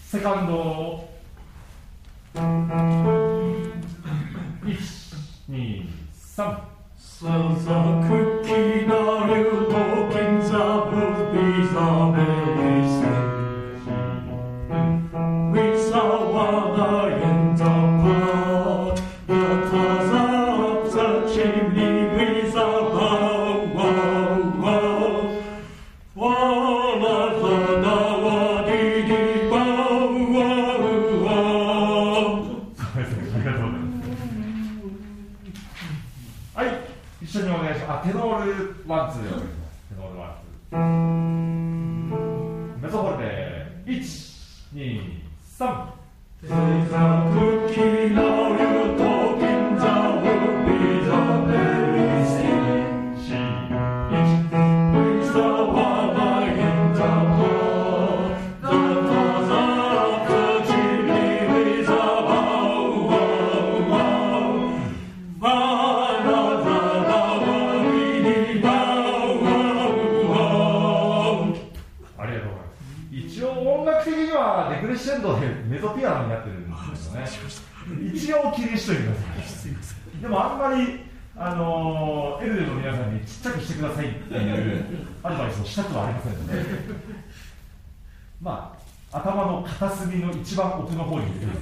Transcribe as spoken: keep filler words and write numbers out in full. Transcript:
セカンドいち、に、さんささくきなると金座ぶびざめりせWe saw water in the pot The toss up the chimney with a bow wow, wow. Walla the dawa di di bow wow, wow. ありがとうございます。はい、一緒にお願いします。あ、テノールワンツーでお願いします。テノールワンツー。メゾホルでいち、に、さん。 ささくきなると金座ぶびざめりせWe saw water in the pot The toss up the chimney with a bow wow, wow. Walla the dawa di di bow wow, wow. ありがとうございます。一応音楽的にはデクレッシェンドでメゾピアノになってるんですよね。一応気にしといてください。でもあんまり、あのー、エルデの皆さんにちっちゃくしてくださいっていうアドバイスをしたくはありませんのでまあ頭の片隅の一番奥の方に